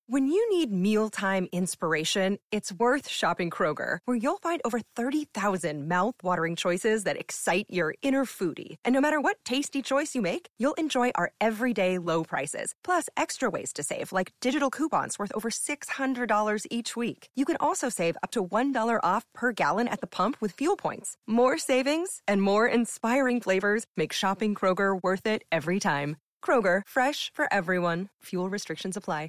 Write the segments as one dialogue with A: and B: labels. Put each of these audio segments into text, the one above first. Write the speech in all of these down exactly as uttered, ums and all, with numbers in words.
A: When you need mealtime inspiration, it's worth shopping Kroger, where you'll find over thirty thousand mouth-watering choices that excite your inner foodie. And no matter what tasty choice you make, you'll enjoy our everyday low prices, plus extra ways to save, like digital coupons worth over six hundred dollars each week. You can also save up to one dollar off per gallon at the pump with fuel points. More savings and more inspiring flavors make shopping Kroger worth it every time. Kroger, fresh for everyone. Fuel restrictions apply.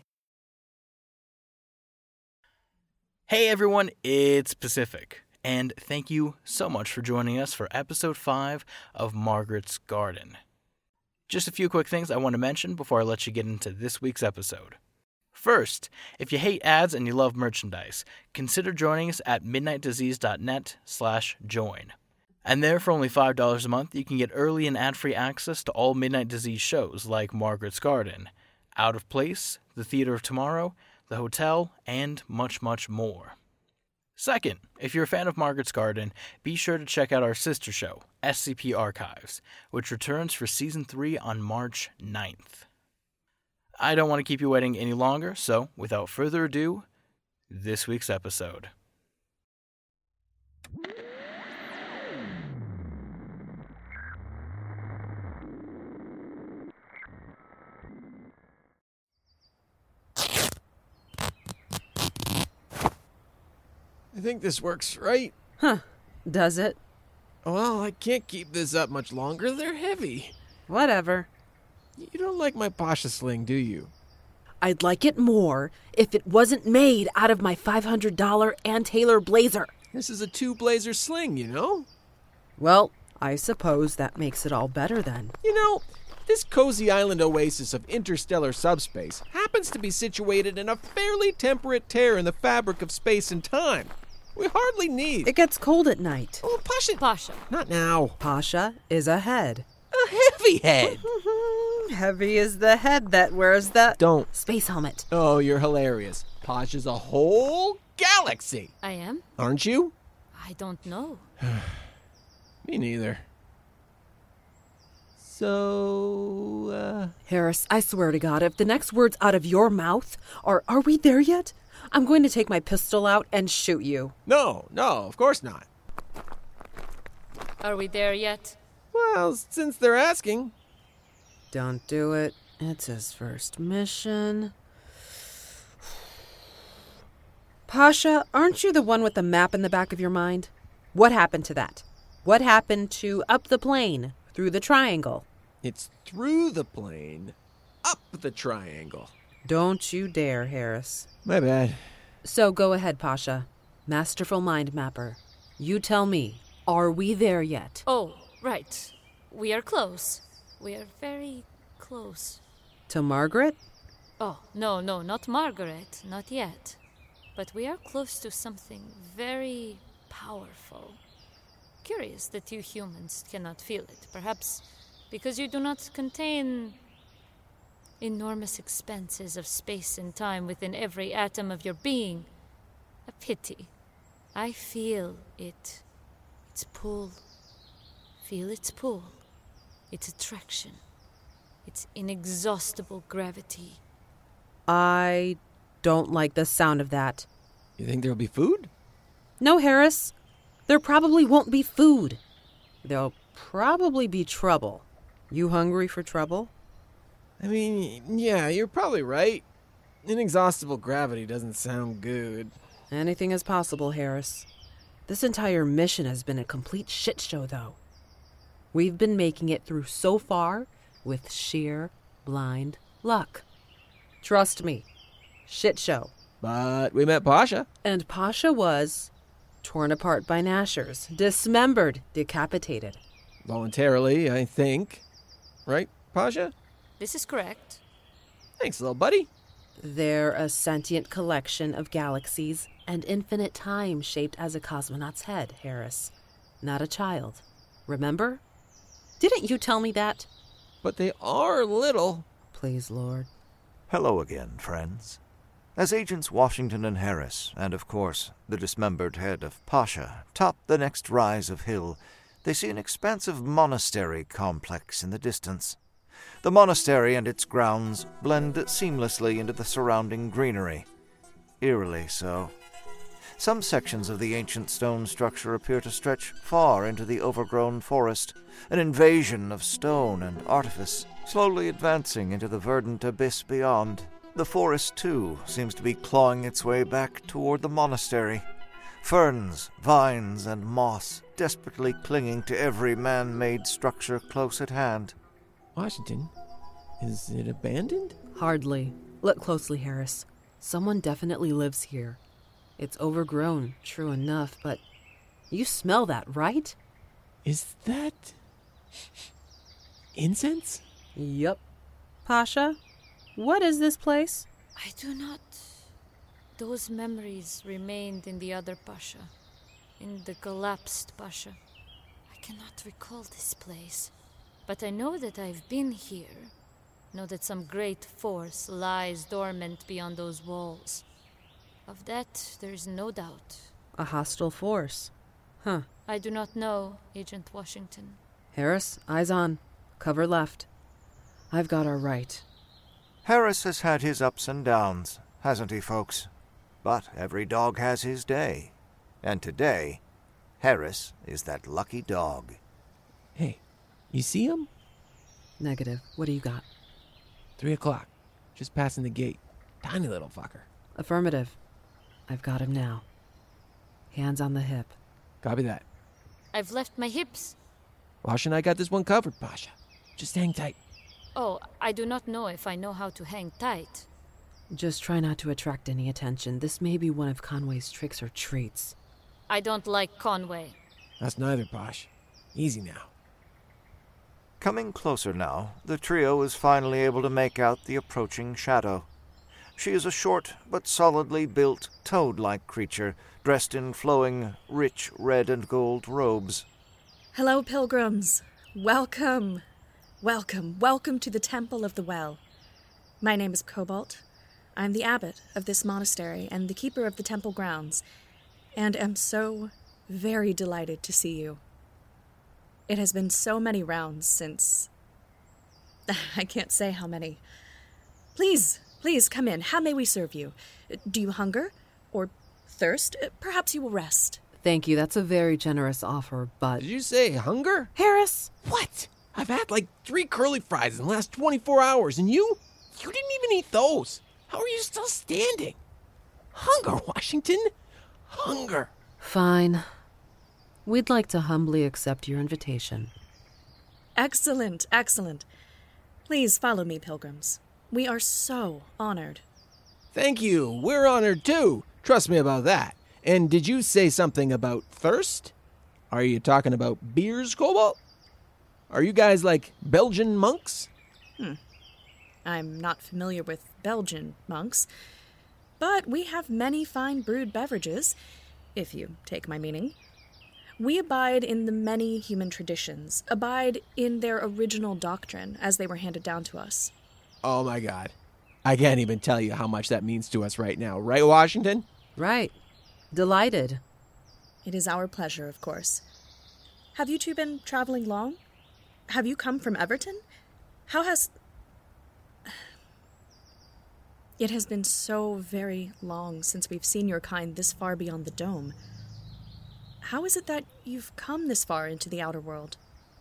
B: Hey everyone, it's Pacific, and thank you so much for joining us for episode five of Margaret's Garden. Just a few quick things I want to mention before I let you get into this week's episode. First, if you hate ads and you love merchandise, consider joining us at midnightdisease.net slash join. And there, for only five dollars a month, you can get early and ad-free access to all Midnight Disease shows like Margaret's Garden, Out of Place, The Theater of Tomorrow, The Hotel, and much, much more. Second, if you're a fan of Margaret's Garden, be sure to check out our sister show, S C P Archives, which returns for Season three on March ninth. I don't want to keep you waiting any longer, so without further ado, this week's episode.
C: I think this works, right?
D: Huh. Does it?
C: Well, I can't keep this up much longer. They're heavy.
D: Whatever.
C: You don't like my Pasha sling, do you?
D: I'd like it more if it wasn't made out of my five hundred dollars Ann Taylor blazer.
C: This is a two-blazer sling, you know?
D: Well, I suppose that makes it all better then.
C: You know, this cozy island oasis of interstellar subspace happens to be situated in a fairly temperate tear in the fabric of space and time. We hardly need...
D: It gets cold at night.
C: Oh, Pasha...
E: Pasha.
C: Not now.
D: Pasha is a head.
C: A heavy head.
D: Heavy is the head that wears the...
C: Don't.
D: Space helmet.
C: Oh, you're hilarious. Pasha's a whole galaxy.
E: I am?
C: Aren't you?
E: I don't know.
C: Me neither. So, uh...
D: Harris, I swear to God, if the next words out of your mouth are, are we there yet? I'm going to take my pistol out and shoot you.
C: No, no, of course not.
E: Are we there yet?
C: Well, since they're asking.
D: Don't do it. It's his first mission. Pasha, aren't you the one with the map in the back of your mind? What happened to that? What happened to up the plane, through the triangle?
C: It's through the plane, up the triangle.
D: Don't you dare, Harris.
C: My bad.
D: So go ahead, Pasha. Masterful mind mapper. You tell me, are we there yet?
E: Oh, right. We are close. We are very close.
D: To Margaret?
E: Oh, no, no, not Margaret. Not yet. But we are close to something very powerful. Curious that you humans cannot feel it. Perhaps because you do not contain enormous expanses of space and time within every atom of your being. A pity. I feel it. Its pull. Feel its pull. Its attraction. Its inexhaustible gravity.
D: I don't like the sound of that.
C: You think there'll be food?
D: No, Harris. There probably won't be food. There'll probably be trouble. You hungry for trouble?
C: I mean, yeah, you're probably right. Inexhaustible gravity doesn't sound good.
D: Anything is possible, Harris. This entire mission has been a complete shit show, though. We've been making it through so far with sheer blind luck. Trust me. Shit show.
C: But we met Pasha.
D: And Pasha was torn apart by Nashers, dismembered, decapitated.
C: Voluntarily, I think. Right, Pasha?
E: This is correct.
C: Thanks, little buddy.
D: They're a sentient collection of galaxies and infinite time shaped as a cosmonaut's head, Harris. Not a child. Remember? Didn't you tell me that?
C: But they are little.
D: Please, Lord.
F: Hello again, friends. As Agents Washington and Harris, and of course the dismembered head of Pasha, top the next rise of hill, they see an expansive monastery complex in the distance. The monastery and its grounds blend seamlessly into the surrounding greenery. Eerily so. Some sections of the ancient stone structure appear to stretch far into the overgrown forest, an invasion of stone and artifice, slowly advancing into the verdant abyss beyond. The forest, too, seems to be clawing its way back toward the monastery. Ferns, vines, and moss desperately clinging to every man-made structure close at hand.
C: Washington, is it abandoned?
D: Hardly. Look closely, Harris. Someone definitely lives here. It's overgrown, true enough, but you smell that, right?
C: Is that incense?
D: Yup. Pasha, what is this place?
E: I do not... Those memories remained in the other Pasha, in the collapsed Pasha. I cannot recall this place, but I know that I've been here. Know that some great force lies dormant beyond those walls. Of that, there is no doubt.
D: A hostile force. Huh.
E: I do not know, Agent Washington.
D: Harris, eyes on. Cover left. I've got our right.
F: Harris has had his ups and downs, hasn't he, folks? But every dog has his day. And today, Harris is that lucky dog.
C: Hey, you see him?
D: Negative. What do you got?
C: Three o'clock. Just passing the gate. Tiny little fucker.
D: Affirmative. I've got him now. Hands on the hip.
C: Copy that.
E: I've left my hips.
C: Wash and I got this one covered, Pasha. Just hang tight.
E: Oh, I do not know if I know how to hang tight.
D: Just try not to attract any attention. This may be one of Conway's tricks or treats.
E: I don't like Conway.
C: That's neither, Posh. Easy now.
F: Coming closer now, the trio is finally able to make out the approaching shadow. She is a short but solidly built, toad-like creature, dressed in flowing, rich red and gold robes.
G: Hello, pilgrims. Welcome. Welcome. Welcome to the Temple of the Well. My name is Cobalt. I'm the abbot of this monastery and the keeper of the temple grounds, and am so very delighted to see you. It has been so many rounds since... I can't say how many. Please, please come in. How may we serve you? Do you hunger? Or thirst? Perhaps you will rest.
D: Thank you. That's a very generous offer, but...
C: Did you say hunger?
D: Harris!
C: What? I've had like three curly fries in the last twenty-four hours, and you? You didn't even eat those. How are you still standing? Hunger, Washington. Hunger.
D: Fine. We'd like to humbly accept your invitation.
G: Excellent, excellent. Please follow me, pilgrims. We are so honored.
C: Thank you. We're honored too. Trust me about that. And did you say something about thirst? Are you talking about beers, Cobalt? Are you guys like Belgian monks?
G: Hmm. I'm not familiar with Belgian monks, but we have many fine brewed beverages, if you take my meaning. We abide in the many human traditions, abide in their original doctrine as they were handed down to us.
C: Oh my God. I can't even tell you how much that means to us right now. Right, Washington?
D: Right. Delighted.
G: It is our pleasure, of course. Have you two been traveling long? Have you come from Everton? How has... It has been so very long since we've seen your kind this far beyond the dome. How is it that you've come this far into the outer world?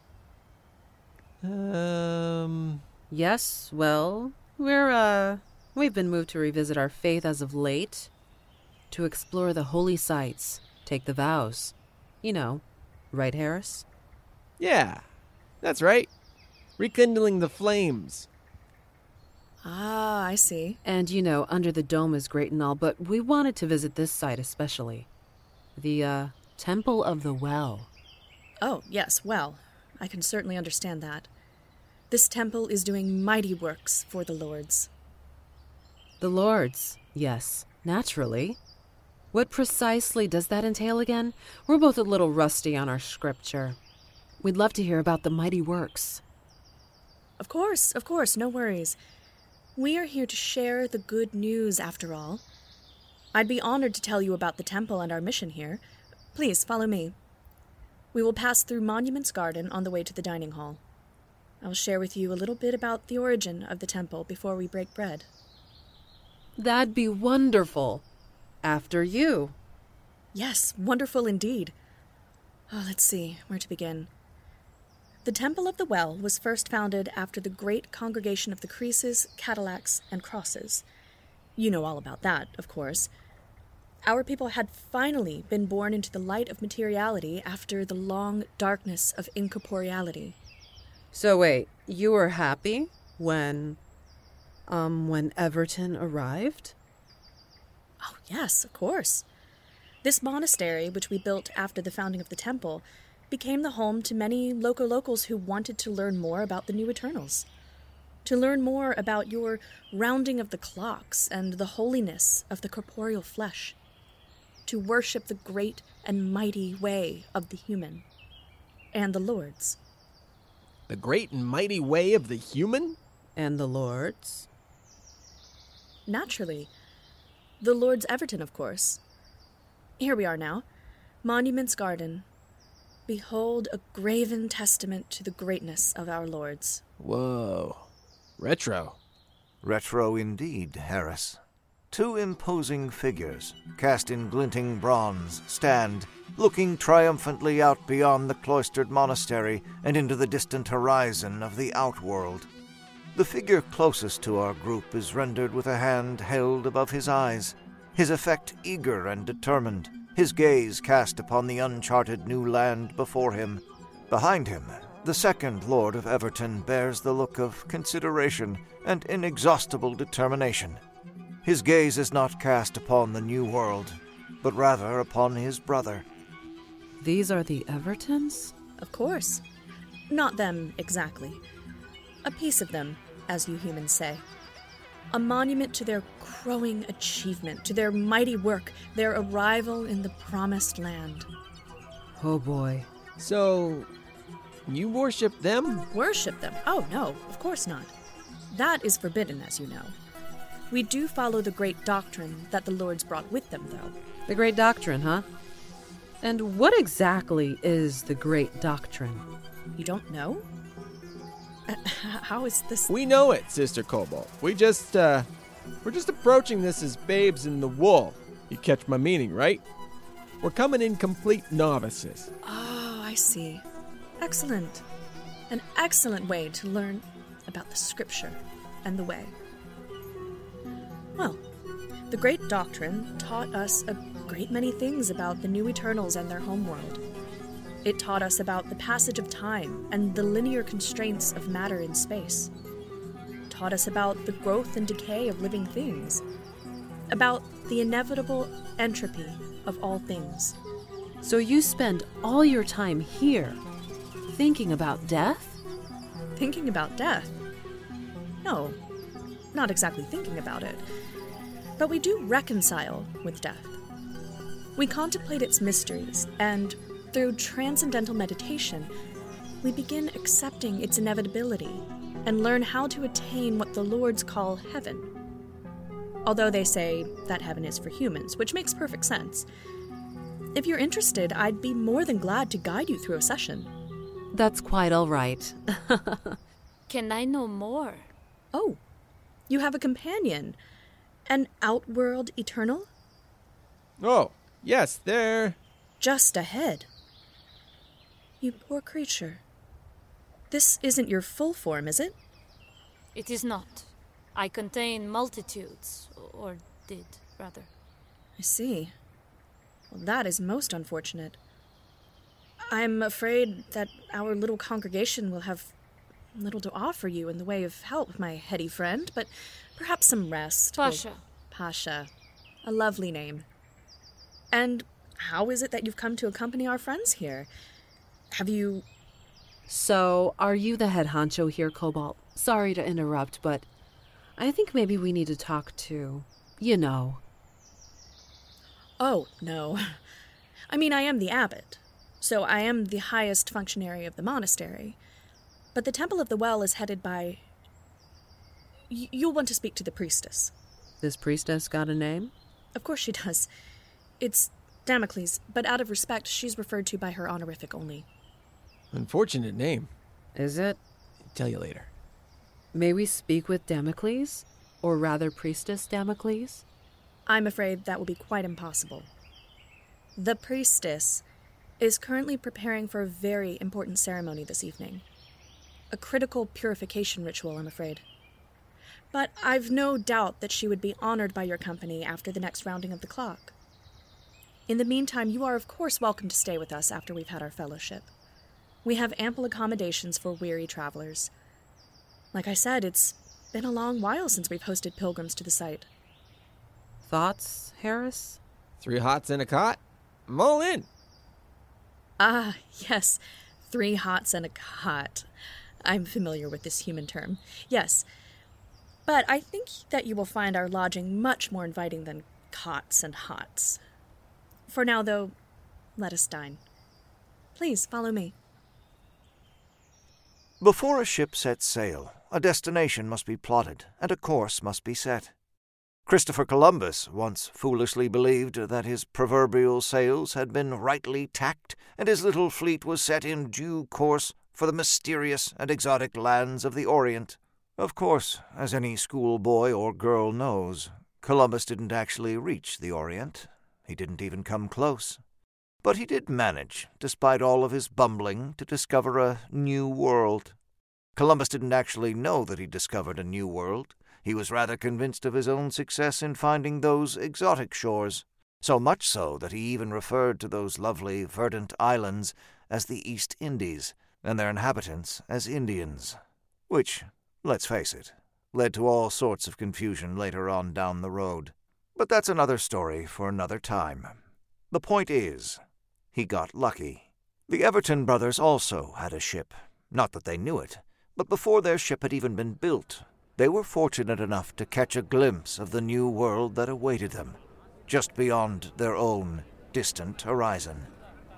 C: Um...
D: Yes, well, we're, uh... We've been moved to revisit our faith as of late. To explore the holy sites, take the vows. You know, right, Harris?
C: Yeah, that's right. Rekindling the flames.
G: Ah, I see.
D: And, you know, under the dome is great and all, but we wanted to visit this site especially. The, uh, Temple of the Well.
G: Oh, yes, well, I can certainly understand that. This temple is doing mighty works for the Lords.
D: The Lords, yes, naturally. What precisely does that entail again? We're both a little rusty on our scripture. We'd love to hear about the mighty works.
G: Of course, of course, no worries. We are here to share the good news, after all. I'd be honored to tell you about the temple and our mission here. Please, follow me. We will pass through Monuments Garden on the way to the dining hall. I'll share with you a little bit about the origin of the temple before we break bread.
D: That'd be wonderful. After you.
G: Yes, wonderful indeed. Oh, let's see, where to begin. The Temple of the Well was first founded after the great congregation of the Creases, Cadillacs, and Crosses. You know all about that, of course. Our people had finally been born into the light of materiality after the long darkness of incorporeality.
D: So wait, you were happy when, um, when Everton arrived?
G: Oh, yes, of course. This monastery, which we built after the founding of the temple, became the home to many loco-locals who wanted to learn more about the new Eternals. To learn more about your rounding of the clocks and the holiness of the corporeal flesh. To worship the great and mighty way of the human and the Lord's.
C: The great and mighty way of the human?
D: And the Lord's?
G: Naturally. The Lord's Everton, of course. Here we are now. Monuments Garden. Behold a graven testament to the greatness of our lords.
C: Whoa. Retro.
F: Retro indeed, Harris. Two imposing figures, cast in glinting bronze, stand, looking triumphantly out beyond the cloistered monastery and into the distant horizon of the outworld. The figure closest to our group is rendered with a hand held above his eyes, his effect eager and determined, his gaze cast upon the uncharted new land before him. Behind him, the second Lord of Everton bears the look of consideration and inexhaustible determination. His gaze is not cast upon the new world, but rather upon his brother.
D: These are the Evertons?
G: Of course. Not them exactly. A piece of them, as you humans say. A monument to their growing achievement, to their mighty work, their arrival in the promised land.
D: Oh boy.
C: So, you worship them?
G: Worship them? Oh no, of course not. That is forbidden, as you know. We do follow the great doctrine that the Lords brought with them, though.
D: The great doctrine, huh? And what exactly is the great doctrine?
G: You don't know? Uh, how is this?
C: We know it, Sister Cobalt. We just, uh, we're just approaching this as babes in the wool. You catch my meaning, right? We're coming in complete novices.
G: Oh, I see. Excellent. An excellent way to learn about the scripture and the way. Well, the great doctrine taught us a great many things about the new Eternals and their homeworld. It taught us about the passage of time and the linear constraints of matter in space. It taught us about the growth and decay of living things. About the inevitable entropy of all things.
D: So you spend all your time here, thinking about death?
G: Thinking about death? No, not exactly thinking about it. But we do reconcile with death. We contemplate its mysteries, and through transcendental meditation, we begin accepting its inevitability and learn how to attain what the Lords call heaven. Although they say that heaven is for humans, which makes perfect sense. If you're interested, I'd be more than glad to guide you through a session.
D: That's quite all right.
E: Can I know more?
G: Oh, you have a companion. An outworld Eternal?
C: Oh, yes, they're...
G: Just ahead. You poor creature. This isn't your full form, is it?
E: It is not. I contain multitudes, or did, rather.
G: I see. Well, that is most unfortunate. I'm afraid that our little congregation will have little to offer you in the way of help, my heady friend, but perhaps some rest.
E: Pasha.
G: Will... Pasha. A lovely name. And how is it that you've come to accompany our friends here? Have you...
D: So, are you the head honcho here, Cobalt? Sorry to interrupt, but I think maybe we need to talk to, you know.
G: Oh, no. I mean, I am the abbot, so I am the highest functionary of the monastery. But the Temple of the Well is headed by... Y- you'll want to speak to the priestess.
D: This priestess got a name?
G: Of course she does. It's Damocles, but out of respect, she's referred to by her honorific only.
C: Unfortunate name.
D: Is it?
C: Tell you later.
D: May we speak with Damocles? Or rather, Priestess Damocles?
G: I'm afraid that will be quite impossible. The priestess is currently preparing for a very important ceremony this evening. A critical purification ritual, I'm afraid. But I've no doubt that she would be honored by your company after the next rounding of the clock. In the meantime, you are of course welcome to stay with us after we've had our fellowship. We have ample accommodations for weary travelers. Like I said, it's been a long while since we've hosted pilgrims to the site.
D: Thoughts, Harris?
C: Three hots and a cot? I'm all in.
G: Ah, yes. Three hots and a cot. I'm familiar with this human term. Yes. But I think that you will find our lodging much more inviting than cots and hots. For now, though, let us dine. Please, follow me.
F: Before a ship sets sail, a destination must be plotted, and a course must be set. Christopher Columbus once foolishly believed that his proverbial sails had been rightly tacked, and his little fleet was set in due course for the mysterious and exotic lands of the Orient. Of course, as any schoolboy or girl knows, Columbus didn't actually reach the Orient. He didn't even come close. But he did manage, despite all of his bumbling, to discover a new world. Columbus didn't actually know that he discovered a new world. He was rather convinced of his own success in finding those exotic shores, so much so that he even referred to those lovely, verdant islands as the East Indies, and their inhabitants as Indians, which, let's face it, led to all sorts of confusion later on down the road. But that's another story for another time. The point is, he got lucky. The Everton brothers also had a ship. Not that they knew it, but before their ship had even been built, they were fortunate enough to catch a glimpse of the new world that awaited them, just beyond their own distant horizon.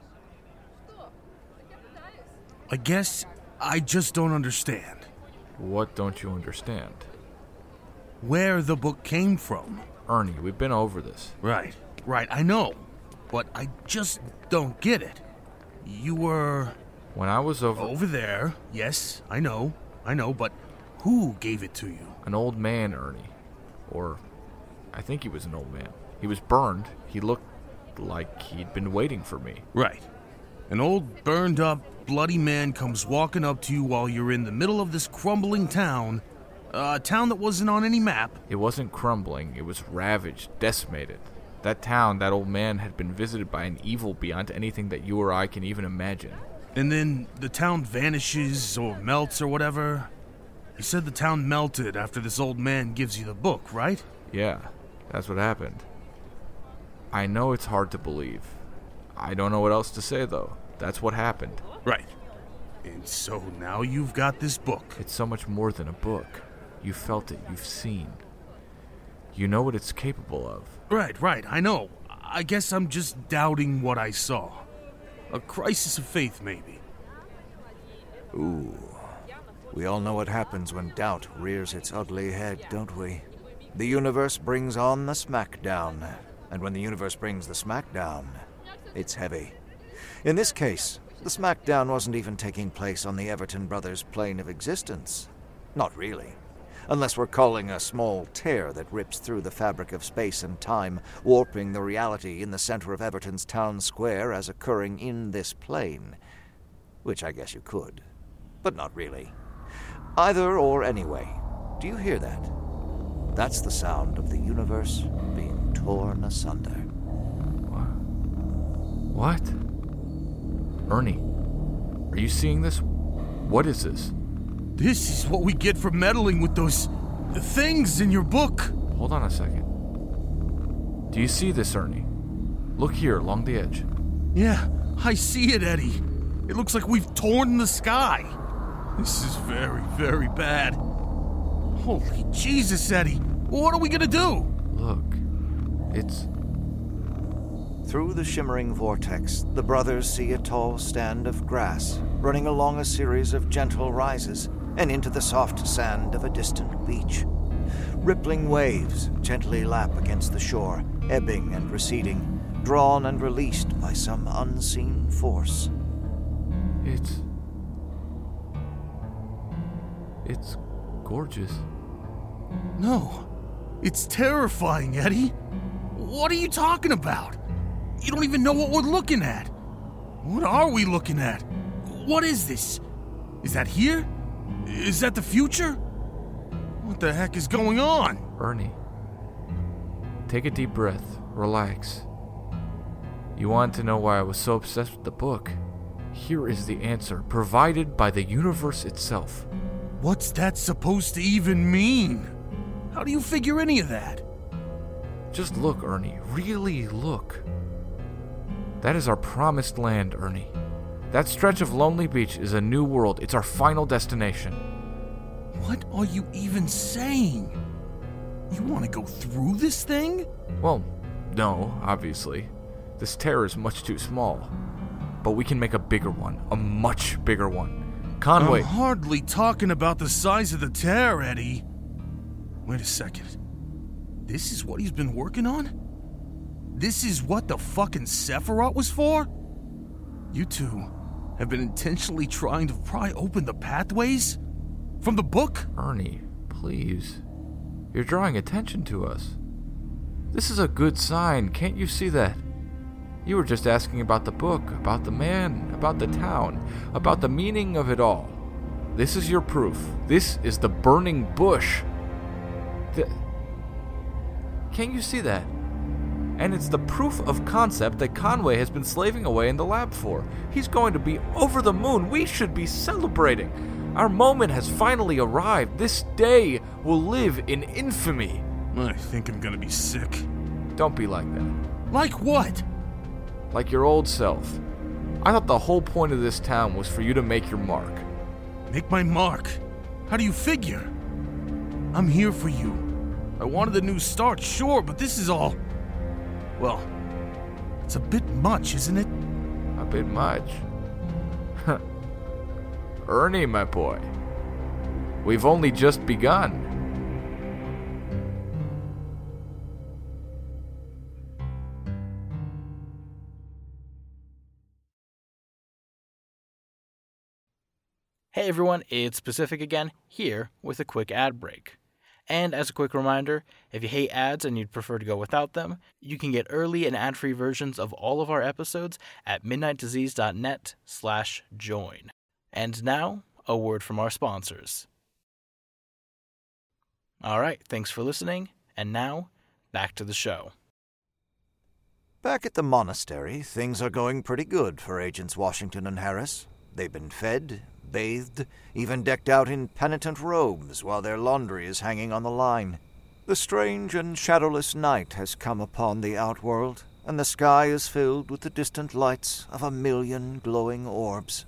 H: I guess I just don't understand.
I: What don't you understand?
H: Where the book came from.
I: Ernie, we've been over this.
H: Right, right, I know. But I just don't get it. You were...
I: When I was over...
H: Over there, yes, I know, I know, but who gave it to you?
I: An old man, Ernie. Or, I think he was an old man. He was burned. He looked like he'd been waiting for me.
H: Right. An old, burned-up, bloody man comes walking up to you while you're in the middle of this crumbling town. A town that wasn't on any map.
I: It wasn't crumbling. It was ravaged, decimated. That town, that old man, had been visited by an evil beyond anything that you or I can even imagine.
H: And then the town vanishes or melts or whatever. You said the town melted after this old man gives you the book, right?
I: Yeah, that's what happened. I know it's hard to believe. I don't know what else to say, though. That's what happened.
H: Right. And so now you've got this book.
I: It's so much more than a book. You felt it. You've seen. You know what it's capable of.
H: Right, right, I know. I guess I'm just doubting what I saw. A crisis of faith, maybe.
F: Ooh. We all know what happens when doubt rears its ugly head, don't we? The universe brings on the smackdown. And when the universe brings the smackdown, it's heavy. In this case, the smackdown wasn't even taking place on the Everton brothers' plane of existence. Not really. Unless we're calling a small tear that rips through the fabric of space and time, warping the reality in the center of Everton's town square as occurring in this plane. Which I guess you could. But not really. Either or anyway. Do you hear that? That's the sound of the universe being torn asunder.
I: What? Ernie, are you seeing this? What is this?
H: This is what we get for meddling with those things in your book.
I: Hold on a second. Do you see this, Ernie? Look here, along the edge.
H: Yeah, I see it, Eddie. It looks like we've torn the sky. This is very, very bad. Holy Jesus, Eddie. What are we gonna do?
I: Look, it's...
F: Through the shimmering vortex, the brothers see a tall stand of grass running along a series of gentle rises and into the soft sand of a distant beach. Rippling waves gently lap against the shore, ebbing and receding, drawn and released by some unseen force.
I: It's... It's gorgeous.
H: No, it's terrifying, Eddie. What are you talking about? You don't even know what we're looking at. What are we looking at? What is this? Is that here? Is that the future? What the heck is going on?
I: Ernie, take a deep breath. Relax. You want to know why I was so obsessed with the book? Here is the answer, provided by the universe itself.
H: What's that supposed to even mean? How do you figure any of that?
I: Just look, Ernie. Really look. That is our promised land, Ernie. That stretch of Lonely Beach is a new world. It's our final destination.
H: What are you even saying? You want to go through this thing?
I: Well, no, obviously. This tear is much too small. But we can make a bigger one. A much bigger one. Conway...
H: I'm hardly talking about the size of the tear, Eddie. Wait a second. This is what he's been working on? This is what the fucking Sephiroth was for? You two have been intentionally trying to pry open the pathways? From the book?
I: Ernie, please. You're drawing attention to us. This is a good sign, can't you see that? You were just asking about the book, about the man, about the town, about the meaning of it all. This is your proof. This is the burning bush. The... Can't you see that? And it's the proof of concept that Conway has been slaving away in the lab for. He's going to be over the moon. We should be celebrating. Our moment has finally arrived. This day will live in infamy.
H: I think I'm gonna be sick.
I: Don't be like that.
H: Like what?
I: Like your old self. I thought the whole point of this town was for you to make your mark.
H: Make my mark? How do you figure? I'm here for you. I wanted a new start, sure, but this is all... Well, it's a bit much, isn't it?
I: A bit much? Ernie, my boy. We've only just begun.
B: Hey everyone, it's Pacific again, here with a quick ad break. And as a quick reminder, if you hate ads and you'd prefer to go without them, you can get early and ad-free versions of all of our episodes at midnightdisease.net slash join. And now, a word from our sponsors. Alright, thanks for listening, and now, back to the show.
F: Back at the monastery, things are going pretty good for Agents Washington and Harris. They've been fed, bathed, even decked out in penitent robes while their laundry is hanging on the line. The strange and shadowless night has come upon the outworld, and the sky is filled with the distant lights of a million glowing orbs.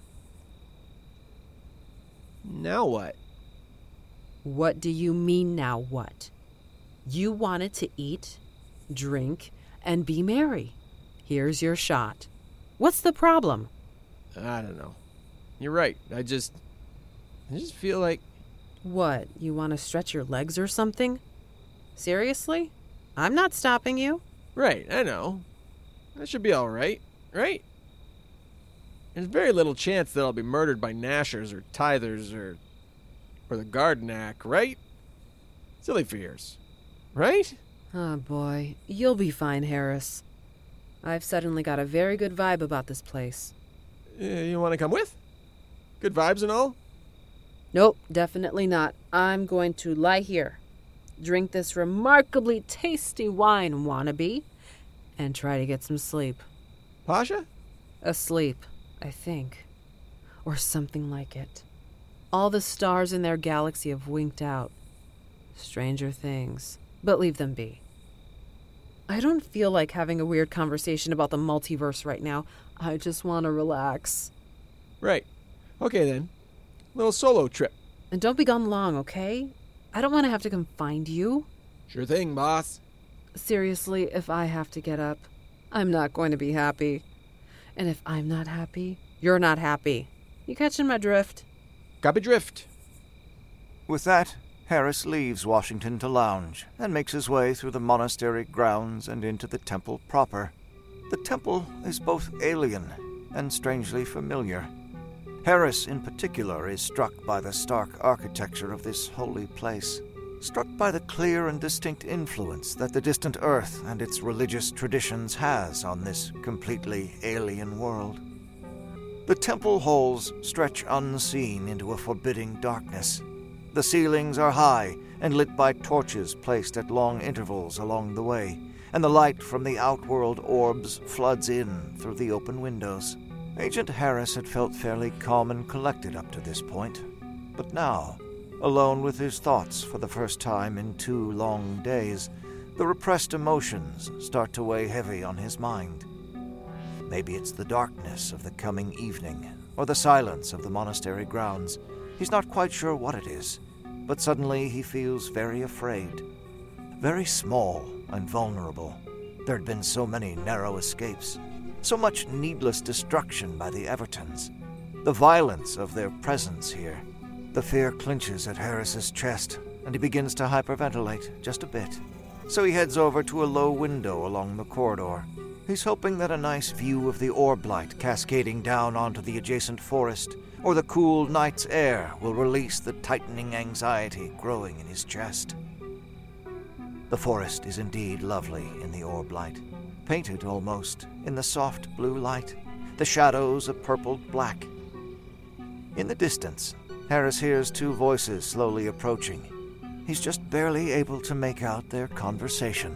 C: Now what?
D: What do you mean, now what? You wanted to eat, drink, and be merry. Here's your shot. What's the problem?
C: I don't know. You're right. I just... I just feel like...
D: What, you want to stretch your legs or something? Seriously? I'm not stopping you.
C: Right, I know. That should be all right, right? There's very little chance that I'll be murdered by Nashers or Tithers or... or the Gardenack, right? Silly fears. Right?
D: Oh, boy. You'll be fine, Harris. I've suddenly got a very good vibe about this place.
C: Uh, you want to come with? Good vibes and all?
D: Nope, definitely not. I'm going to lie here, drink this remarkably tasty wine, wannabe, and try to get some sleep.
C: Pasha?
D: Asleep, I think. Or something like it. All the stars in their galaxy have winked out. Stranger things. But leave them be. I don't feel like having a weird conversation about the multiverse right now. I just want to relax.
C: Right. Okay, then. Little solo trip.
D: And don't be gone long, okay? I don't want to have to come find you.
C: Sure thing, boss.
D: Seriously, if I have to get up, I'm not going to be happy. And if I'm not happy, you're not happy. You catching my drift?
C: Copy drift.
F: With that, Harris leaves Washington to lounge and makes his way through the monastery grounds and into the temple proper. The temple is both alien and strangely familiar. Harris, in particular, is struck by the stark architecture of this holy place, struck by the clear and distinct influence that the distant Earth and its religious traditions has on this completely alien world. The temple halls stretch unseen into a forbidding darkness. The ceilings are high and lit by torches placed at long intervals along the way, and the light from the outworld orbs floods in through the open windows. Agent Harris had felt fairly calm and collected up to this point, but now, alone with his thoughts for the first time in two long days, the repressed emotions start to weigh heavy on his mind. Maybe it's the darkness of the coming evening, or the silence of the monastery grounds. He's not quite sure what it is, but suddenly he feels very afraid. Very small and vulnerable. There had been so many narrow escapes, so much needless destruction by the Evertons. The violence of their presence here. The fear clinches at Harris's chest, and he begins to hyperventilate just a bit. So he heads over to a low window along the corridor. He's hoping that a nice view of the orb light cascading down onto the adjacent forest, or the cool night's air, will release the tightening anxiety growing in his chest. The forest is indeed lovely in the orb light, painted almost in the soft blue light, the shadows a purpled black. In the distance, Harris hears two voices slowly approaching. He's just barely able to make out their conversation.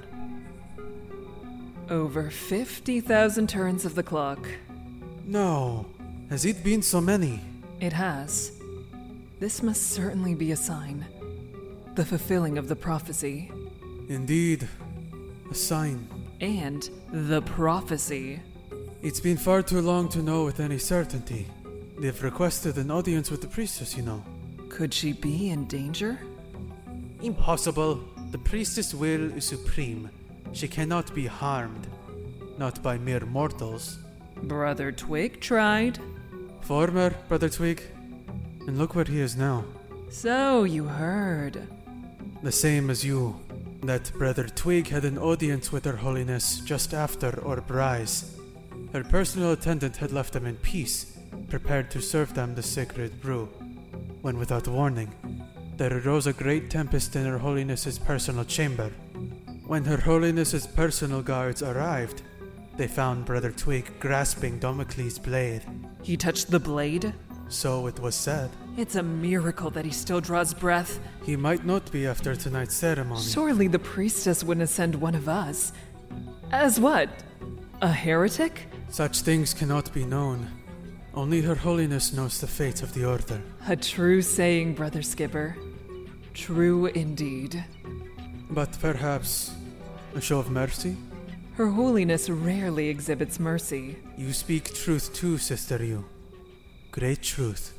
J: Over fifty thousand turns of the clock.
K: No. Has it been so many?
J: It has. This must certainly be a sign. The fulfilling of the prophecy.
K: Indeed. A sign.
J: And the prophecy.
K: It's been far too long to know with any certainty. They've requested an audience with the priestess, you know.
J: Could she be in danger?
K: Impossible. The priestess' will is supreme. She cannot be harmed. Not by mere mortals.
J: Brother Twig tried.
K: Former Brother Twig. And look where he is now.
J: So you heard.
K: The same as you. That Brother Twig had an audience with Her Holiness just after Orb Rise. Her personal attendant had left them in peace, prepared to serve them the sacred brew, when without warning, there arose a great tempest in Her Holiness's personal chamber. When Her Holiness's personal guards arrived, they found Brother Twig grasping Damocles' blade.
J: He touched the blade?
K: So it was said.
J: It's a miracle that he still draws breath.
K: He might not be after tonight's ceremony.
J: Surely the priestess wouldn't send one of us. As what? A heretic?
K: Such things cannot be known. Only Her Holiness knows the fate of the Order.
J: A true saying, Brother Skipper. True indeed.
K: But perhaps a show of mercy?
J: Her Holiness rarely exhibits mercy.
K: You speak truth too, Sister Yu. Great truth.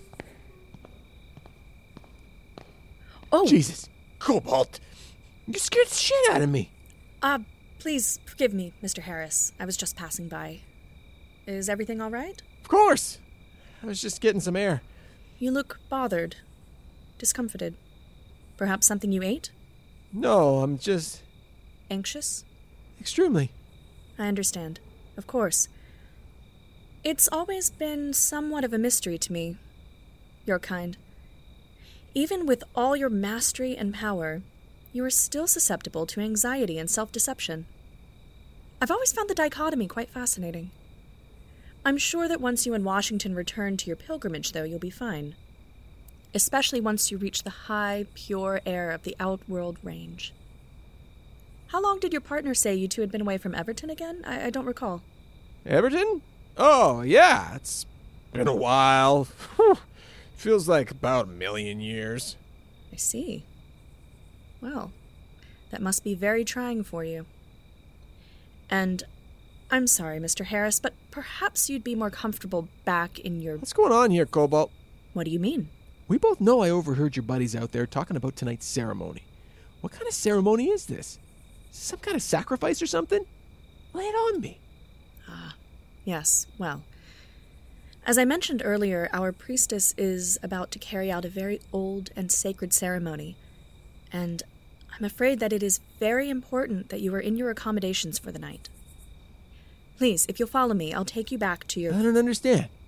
C: Oh! Jesus. Cobalt! You scared the shit out of me.
G: Uh, please forgive me, Mister Harris. I was just passing by. Is everything all right?
C: Of course. I was just getting some air.
G: You look bothered. Discomfited. Perhaps something you ate?
C: No, I'm just...
G: Anxious?
C: Extremely.
G: I understand. Of course. It's always been somewhat of a mystery to me. Your kind. Even with all your mastery and power, you are still susceptible to anxiety and self-deception. I've always found the dichotomy quite fascinating. I'm sure that once you and Washington return to your pilgrimage, though, you'll be fine. Especially once you reach the high, pure air of the Outworld Range. How long did your partner say you two had been away from Everton again? I, I don't recall.
C: Everton? Oh, yeah, it's been a while. Feels like about a million years.
G: I see. Well, that must be very trying for you. And I'm sorry, Mister Harris, but perhaps you'd be more comfortable back in your...
C: What's going on here, Cobalt?
G: What do you mean?
C: We both know I overheard your buddies out there talking about tonight's ceremony. What kind of ceremony is this? Some kind of sacrifice or something? Lay it on me.
G: Ah, yes, well... As I mentioned earlier, our priestess is about to carry out a very old and sacred ceremony, and I'm afraid that it is very important that you are in your accommodations for the night. Please, if you'll follow me, I'll take you back to your...
C: I don't understand.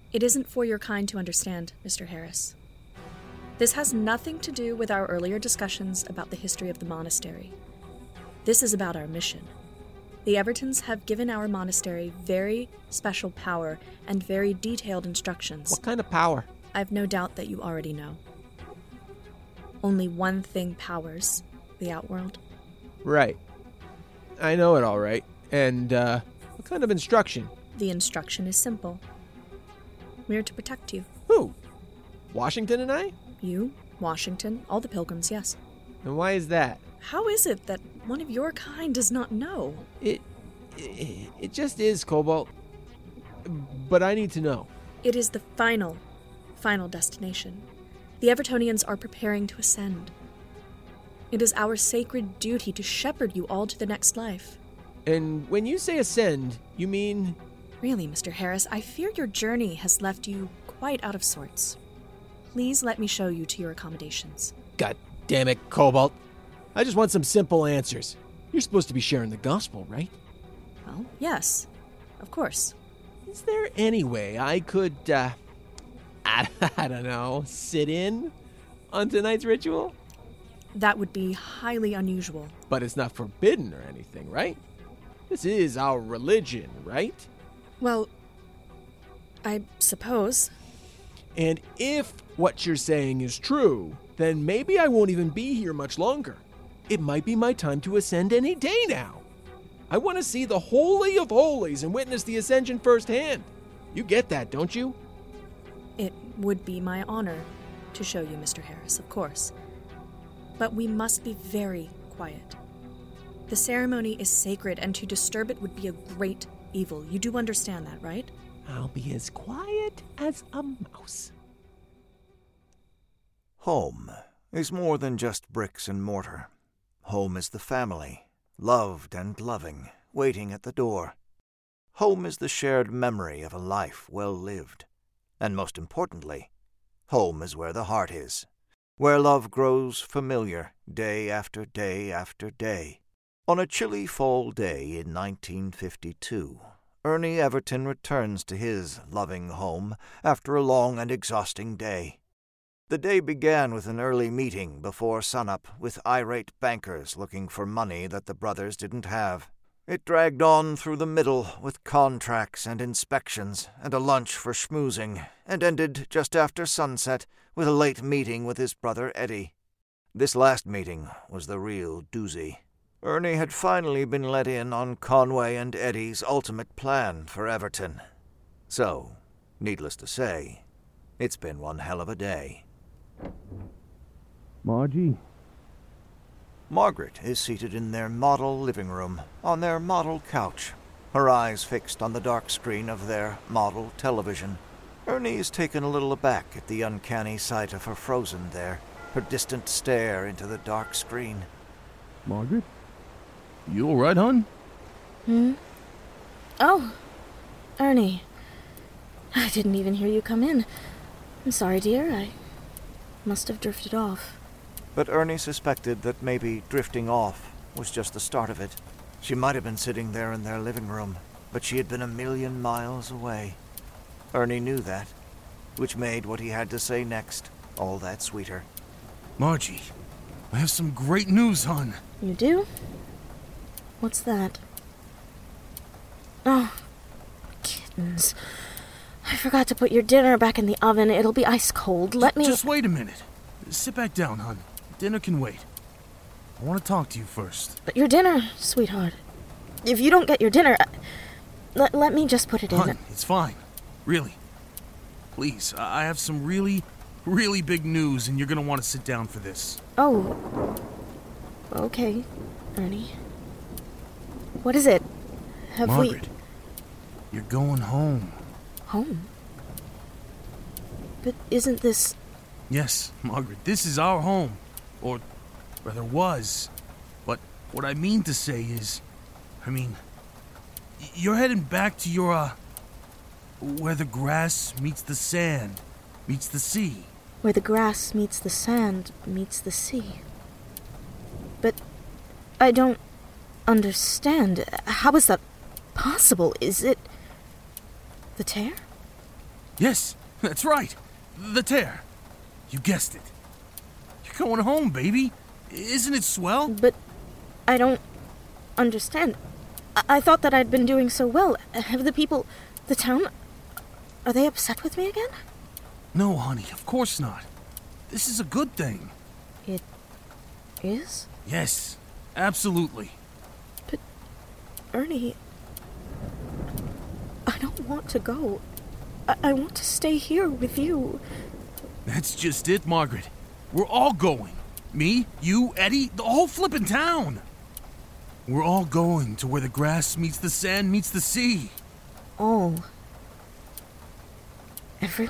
G: It isn't for your kind to understand, Mister Harris. This has nothing to do with our earlier discussions about the history of the monastery. This is about our mission. The Evertons have given our monastery very special power and very detailed instructions.
C: What kind of power?
G: I've no doubt that you already know. Only one thing powers the Outworld.
C: Right. I know it all right. And, uh, what kind of instruction?
G: The instruction is simple. We're to protect you.
C: Who? Washington and I?
G: You, Washington, all the pilgrims, yes.
C: And why is that?
G: How is it that one of your kind does not know?
C: It, it, it just is, Cobalt. But I need to know.
G: It is the final, final destination. The Evertonians are preparing to ascend. It is our sacred duty to shepherd you all to the next life.
C: And when you say ascend, you mean...
G: Really, Mister Harris, I fear your journey has left you quite out of sorts. Please let me show you to your accommodations.
C: God damn it, Cobalt. I just want some simple answers. You're supposed to be sharing the gospel, right?
G: Well, yes, of course.
C: Is there any way I could, uh, I, I don't know, sit in on tonight's ritual?
G: That would be highly unusual.
C: But it's not forbidden or anything, right? This is our religion, right?
G: Well, I suppose.
C: And if what you're saying is true, then maybe I won't even be here much longer. It might be my time to ascend any day now. I want to see the Holy of Holies and witness the ascension firsthand. You get that, don't you?
G: It would be my honor to show you, Mister Harris, of course. But we must be very quiet. The ceremony is sacred, and to disturb it would be a great evil. You do understand that, right?
C: I'll be as quiet as a mouse.
F: Home is more than just bricks and mortar. Home is the family, loved and loving, waiting at the door. Home is the shared memory of a life well lived. And most importantly, home is where the heart is, where love grows familiar day after day after day. On a chilly fall day in nineteen fifty-two, Ernie Everton returns to his loving home after a long and exhausting day. The day began with an early meeting before sunup with irate bankers looking for money that the brothers didn't have. It dragged on through the middle with contracts and inspections and a lunch for schmoozing, and ended just after sunset with a late meeting with his brother Eddie. This last meeting was the real doozy. Ernie had finally been let in on Conway and Eddie's ultimate plan for Everton. So, needless to say, it's been one hell of a day.
H: Margie?
F: Margaret is seated in their model living room, on their model couch, her eyes fixed on the dark screen of their model television. Ernie is taken a little aback at the uncanny sight of her frozen there, her distant stare into the dark screen.
H: Margaret? You all right, hon?
L: Hmm? Oh, Ernie. I didn't even hear you come in. I'm sorry, dear. I must have drifted off.
F: But Ernie suspected that maybe drifting off was just the start of it. She might have been sitting there in their living room, but she had been a million miles away. Ernie knew that, which made what he had to say next all that sweeter.
H: Margie, I have some great news, hon.
L: You do? What's that? Oh, kittens. I forgot to put your dinner back in the oven. It'll be ice cold. Let me...
H: Just wait a minute. Sit back down, hon. Dinner can wait. I want to talk to you first.
L: But your dinner, sweetheart. If you don't get your dinner... Let, let me just put it in.
H: Hon, it's fine. Really. Please, I have some really, really big news, and you're going to want to sit down for this.
L: Oh. Okay, Ernie. What is it? Have
H: Margaret,
L: we...
H: you're going home.
L: Home? But isn't this...
H: Yes, Margaret, this is our home. Or, rather was. But what I mean to say is... I mean... You're heading back to your, uh... where the grass meets the sand, meets the sea.
L: Where the grass meets the sand, meets the sea. But I don't understand. How is that possible? Is it... the tear?
H: Yes, that's right. The tear. You guessed it. You're going home, baby. Isn't it swell?
L: But I don't understand. I, I thought that I'd been doing so well. Have the people, the town, are they upset with me again?
H: No, honey, of course not. This is a good thing.
L: It is?
H: Yes, absolutely.
L: But, Ernie, I don't want to go. I, I want to stay here with you.
H: That's just it, Margaret. We're all going. Me, you, Eddie, the whole flippin' town. We're all going to where the grass meets the sand meets the sea.
L: All. Everyone?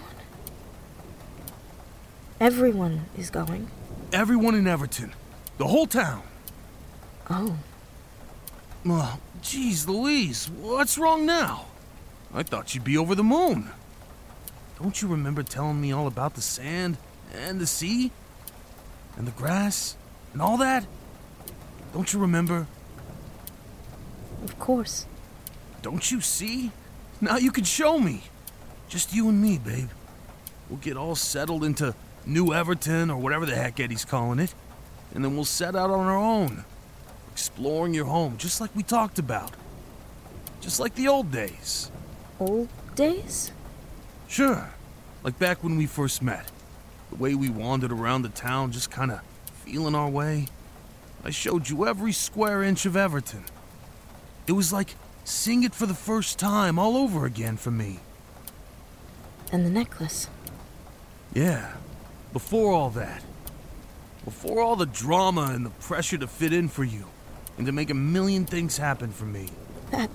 L: Everyone is going?
H: Everyone in Everton. The whole town.
L: Oh.
H: Oh, geez Louise, what's wrong now? I thought you'd be over the moon. Don't you remember telling me all about the sand and the sea and the grass and all that? Don't you remember?
L: Of course.
H: Don't you see? Now you can show me. Just you and me, babe. We'll get all settled into New Everton or whatever the heck Eddie's calling it, and then we'll set out on our own, exploring your home just like we talked about. Just like the old days.
L: Old days?
H: Sure. Like back when we first met. The way we wandered around the town just kind of feeling our way. I showed you every square inch of Everton. It was like seeing it for the first time all over again for me.
L: And the necklace.
H: Yeah. Before all that. Before all the drama and the pressure to fit in for you. And to make a million things happen for me.
L: That...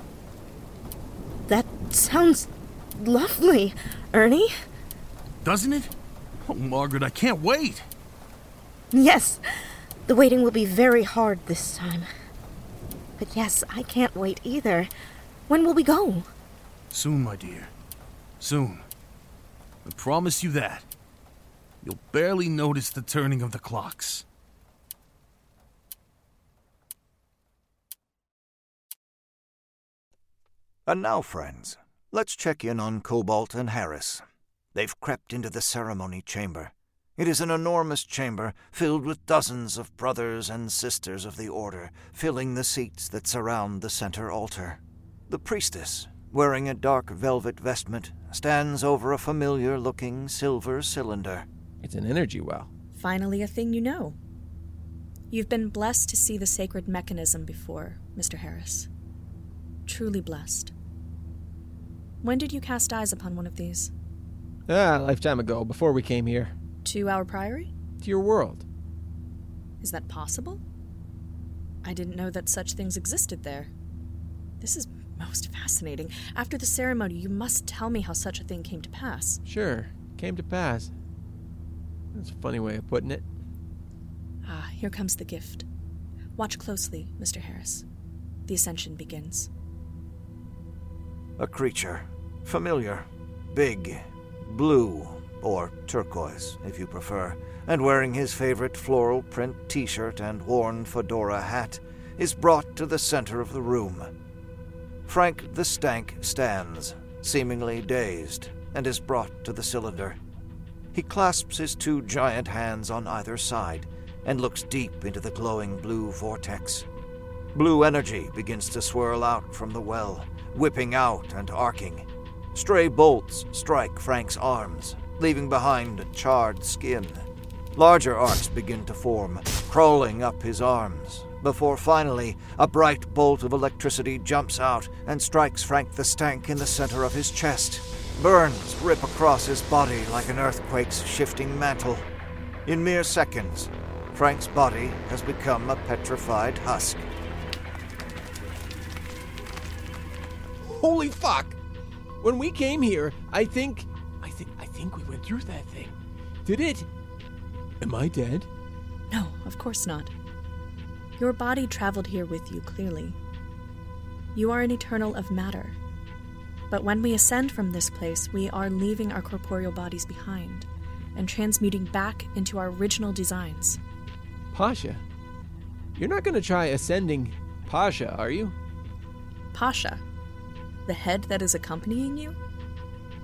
L: That sounds lovely, Ernie.
H: Doesn't it? Oh, Margaret, I can't wait.
L: Yes, the waiting will be very hard this time. But yes, I can't wait either. When will we go?
H: Soon, my dear. Soon. I promise you that. You'll barely notice the turning of the clocks.
F: And now, friends, let's check in on Cobalt and Harris. They've crept into the ceremony chamber. It is an enormous chamber filled with dozens of brothers and sisters of the Order, filling the seats that surround the center altar. The priestess, wearing a dark velvet vestment, stands over a familiar-looking silver cylinder.
C: It's an energy well.
G: Finally a thing you know. You've been blessed to see the sacred mechanism before, Mister Harris. Truly blessed. When did you cast eyes upon one of these?
C: Ah, a lifetime ago, before we came here.
G: To our priory?
C: To your world.
G: Is that possible? I didn't know that such things existed there. This is most fascinating. After the ceremony, you must tell me how such a thing came to pass.
C: Sure, came to pass. That's a funny way of putting it.
G: Ah, here comes the gift. Watch closely, Mister Harris. The ascension begins.
F: A creature. Familiar. Big. Blue. Or turquoise, if you prefer, and wearing his favorite floral print t-shirt and worn fedora hat, is brought to the center of the room. Frank the Stank stands, seemingly dazed, and is brought to the cylinder. He clasps his two giant hands on either side and looks deep into the glowing blue vortex. Blue energy begins to swirl out from the well, whipping out and arcing. Stray bolts strike Frank's arms, leaving behind charred skin. Larger arcs begin to form, crawling up his arms, before finally a bright bolt of electricity jumps out and strikes Frank the Stank in the center of his chest. Burns rip across his body like an earthquake's shifting mantle. In mere seconds, Frank's body has become a petrified husk.
C: Holy fuck! When we came here, I think... I think I think we went through that thing. Did it? Am I dead?
G: No, of course not. Your body traveled here with you, clearly. You are an eternal of matter. But when we ascend from this place, we are leaving our corporeal bodies behind and transmuting back into our original designs.
C: Pasha? You're not going to try ascending Pasha, are you?
G: Pasha? The head that is accompanying you?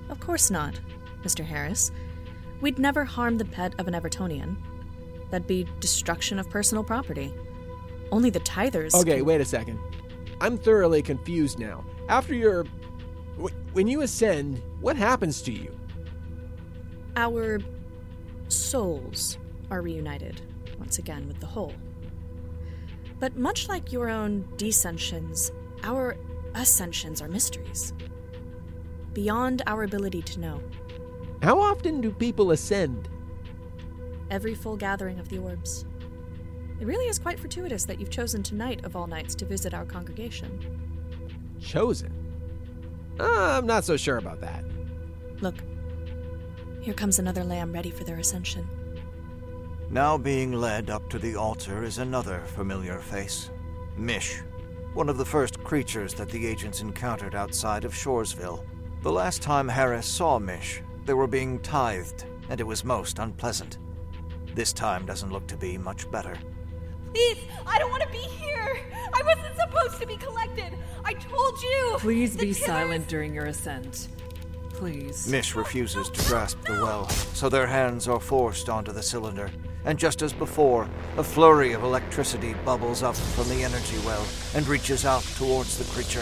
G: Of course not, Mister Harris. We'd never harm the pet of an Evertonian. That'd be destruction of personal property. Only the tithers...
C: Okay,
G: can...
C: wait a second. I'm thoroughly confused now. After your... When you ascend, what happens to you?
G: Our souls are reunited, once again, with the whole. But much like your own descensions, our ascensions are mysteries. Beyond our ability to know.
C: How often do people ascend?
G: Every full gathering of the orbs. It really is quite fortuitous that you've chosen tonight of all nights to visit our congregation.
C: Chosen? Uh, I'm not so sure about that.
G: Look, here comes another lamb ready for their ascension.
F: Now being led up to the altar is another familiar face. Mish, one of the first creatures that the agents encountered outside of Shoresville. The last time Harris saw Mish, they were being tithed, and it was most unpleasant. This time doesn't look to be much better.
M: Please, I don't want to be here. I wasn't supposed to be collected. I told you.
J: Please
M: the
J: be
M: killers...
J: silent during your ascent. Please.
F: Mish refuses to grasp the well, so their hands are forced onto the cylinder. And just as before, a flurry of electricity bubbles up from the energy well and reaches out towards the creature.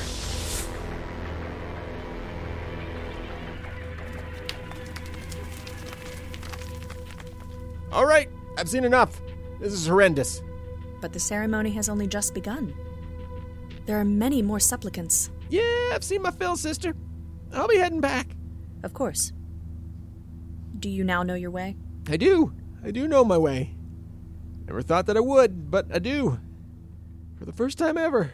C: All right, I've seen enough. This is horrendous.
G: But the ceremony has only just begun. There are many more supplicants.
C: Yeah, I've seen my fill, sister. I'll be heading back.
G: Of course. Do you now know your way?
C: I do. I do know my way. Never thought that I would, but I do. For the first time ever.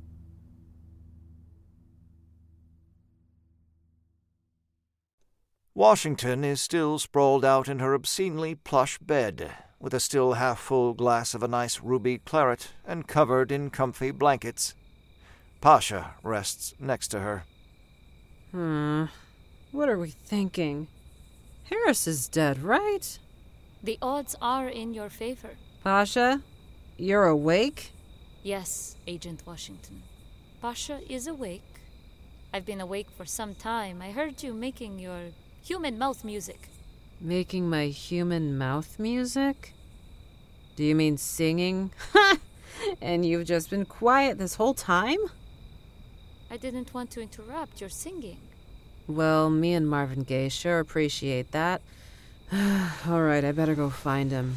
F: Washington is still sprawled out in her obscenely plush bed, with a still half-full glass of a nice ruby claret and covered in comfy blankets. Pasha rests next to her.
D: Hmm. What are we thinking? Harris is dead, right?
E: The odds are in your favor.
D: Pasha, you're awake?
E: Yes, Agent Washington. Pasha is awake. I've been awake for some time. I heard you making your human mouth music.
D: Making my human mouth music? Do you mean singing? Ha! And you've just been quiet this whole time?
E: I didn't want to interrupt your singing.
D: Well, me and Marvin Gaye sure appreciate that. All right, I better go find him.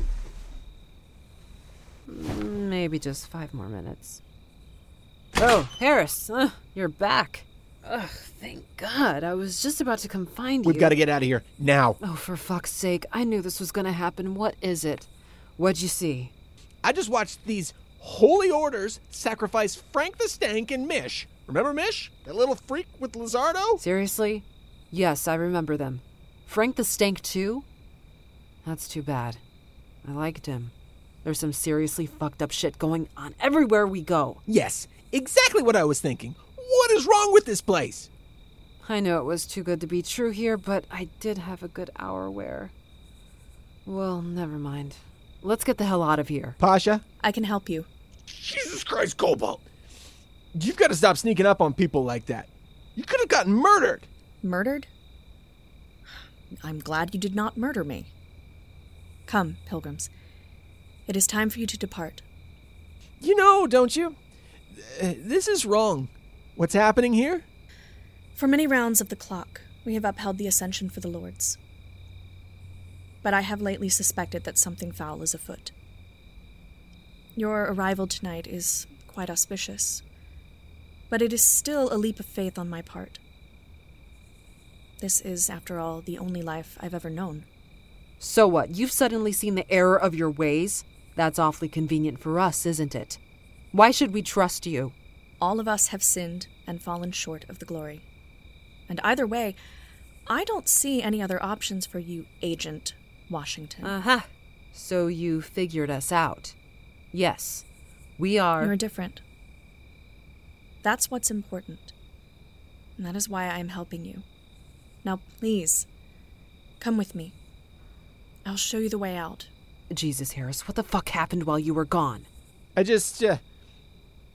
D: Maybe just five more minutes. Oh, Harris, uh, you're back. Ugh, thank God. I was just about to come find you.
C: We've got to get out of here, now.
D: Oh, for fuck's sake. I knew this was going to happen. What is it? What'd you see?
C: I just watched these holy orders sacrifice Frank the Stank and Mish. Remember Mish? That little freak with Lizardo?
D: Seriously? Yes, I remember them. Frank the Stank, too? That's too bad. I liked him. There's some seriously fucked up shit going on everywhere we go.
C: Yes, exactly what I was thinking. What is wrong with this place?
D: I know it was too good to be true here, but I did have a good hour where... Well, never mind. Let's get the hell out of here.
C: Pasha?
G: I can help you.
C: Jesus Christ, Cobalt! You've got to stop sneaking up on people like that. You could have gotten murdered.
G: Murdered? I'm glad you did not murder me. Come, pilgrims. It is time for you to depart.
C: You know, don't you? Uh, this is wrong. What's happening here?
G: For many rounds of the clock, we have upheld the ascension for the lords. But I have lately suspected that something foul is afoot. Your arrival tonight is quite auspicious, but it is still a leap of faith on my part. This is, after all, the only life I've ever known.
D: So what? You've suddenly seen the error of your ways? That's awfully convenient for us, isn't it? Why should we trust you?
G: All of us have sinned and fallen short of the glory. And either way, I don't see any other options for you, Agent Washington.
D: Aha. Uh-huh. So you figured us out. Yes, we are...
G: You're different. That's what's important. And that is why I am helping you. Now, please, come with me. I'll show you the way out.
D: Jesus, Harris, what the fuck happened while you were gone?
C: I just, uh...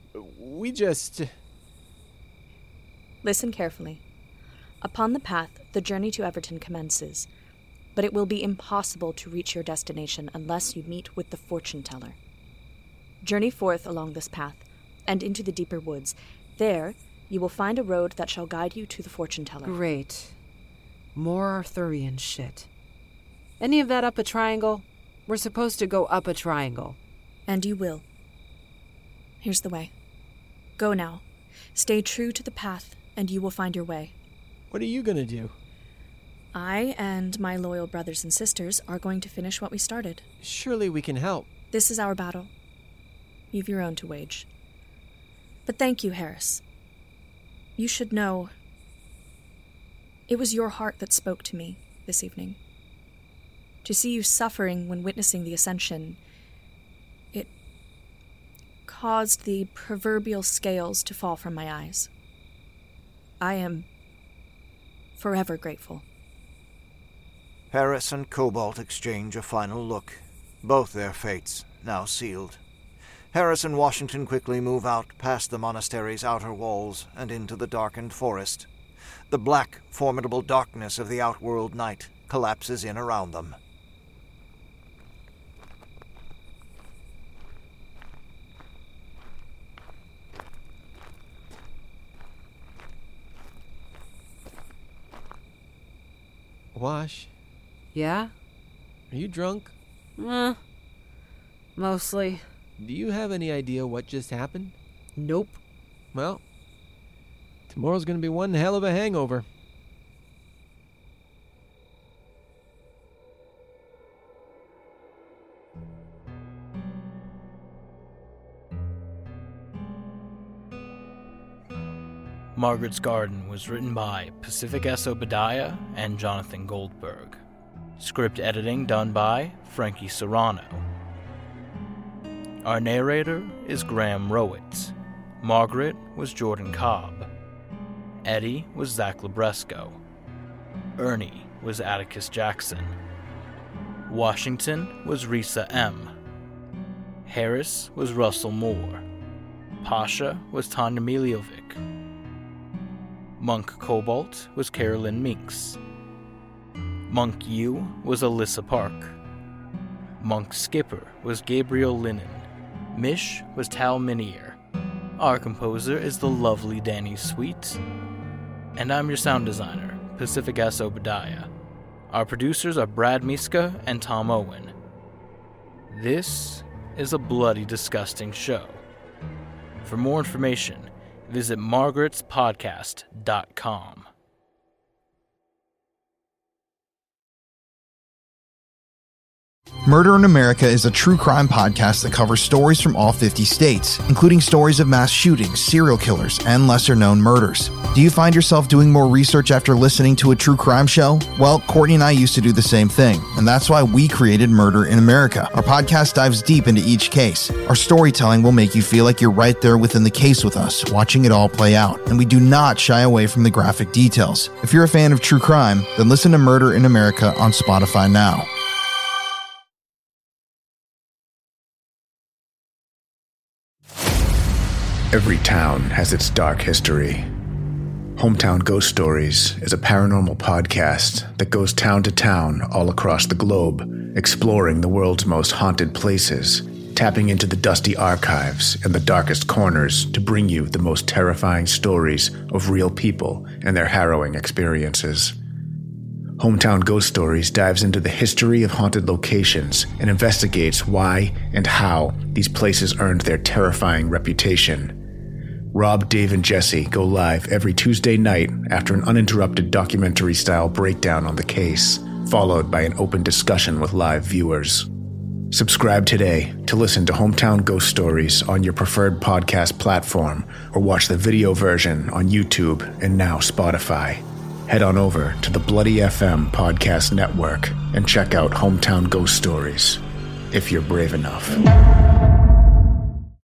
C: We just... Uh...
G: Listen carefully. Upon the path, the journey to Everton commences, but it will be impossible to reach your destination unless you meet with the fortune teller. Journey forth along this path, and into the deeper woods. There, you will find a road that shall guide you to the fortune teller.
D: Great. More Arthurian shit. Any of that up a triangle? We're supposed to go up a triangle.
G: And you will. Here's the way. Go now. Stay true to the path, and you will find your way.
C: What are you going to do?
G: I and my loyal brothers and sisters are going to finish what we started.
C: Surely we can help.
G: This is our battle. You've your own to wage. But thank you, Harris. You should know, it was your heart that spoke to me this evening. To see you suffering when witnessing the Ascension, it caused the proverbial scales to fall from my eyes. I am forever grateful.
F: Harris and Cobalt exchange a final look, both their fates now sealed. Harris and Washington quickly move out past the monastery's outer walls and into the darkened forest. The black, formidable darkness of the outworld night collapses in around them.
C: Wash?
D: Yeah?
C: Are you drunk?
D: Uh, mostly.
C: Do you have any idea what just happened?
D: Nope.
C: Well, tomorrow's going to be one hell of a hangover.
B: Margaret's Garden was written by Pacific S. Obadiah and Jonathan Goldberg. Script editing done by Frankie Serrano. Our narrator is Graham Rowitz. Margaret was Jordan Cobb. Eddie was Zach Labresco. Ernie was Atticus Jackson. Washington was Risa M. Harris was Russell Moore. Pasha was Tanya Miljovic. Monk Cobalt was Carolyn Meeks. Monk U was Alyssa Park. Monk Skipper was Gabriel Linen. Mish was Tal Minier. Our composer is the lovely Danny Sweet. And I'm your sound designer, Pacific S. Obadiah. Our producers are Brad Miska and Tom Owen. This is a bloody, disgusting show. For more information, visit margarets podcast dot com.
N: Murder in America is a true crime podcast that covers stories from all fifty states, including stories of mass shootings, serial killers, and lesser-known murders. Do you find yourself doing more research after listening to a true crime show? Well, Courtney and I used to do the same thing, and that's why we created Murder in America. Our podcast dives deep into each case. Our storytelling will make you feel like you're right there within the case with us, watching it all play out, and we do not shy away from the graphic details. If you're a fan of true crime, then listen to Murder in America on Spotify now.
O: Every town has its dark history. Hometown Ghost Stories is a paranormal podcast that goes town to town all across the globe, exploring the world's most haunted places, tapping into the dusty archives and the darkest corners to bring you the most terrifying stories of real people and their harrowing experiences. Hometown Ghost Stories dives into the history of haunted locations and investigates why and how these places earned their terrifying reputation. Rob, Dave, and Jesse go live every Tuesday night after an uninterrupted documentary-style breakdown on the case, followed by an open discussion with live viewers. Subscribe today to listen to Hometown Ghost Stories on your preferred podcast platform, or watch the video version on YouTube and now Spotify. Head on over to the Bloody F M Podcast Network and check out Hometown Ghost Stories, if you're brave enough.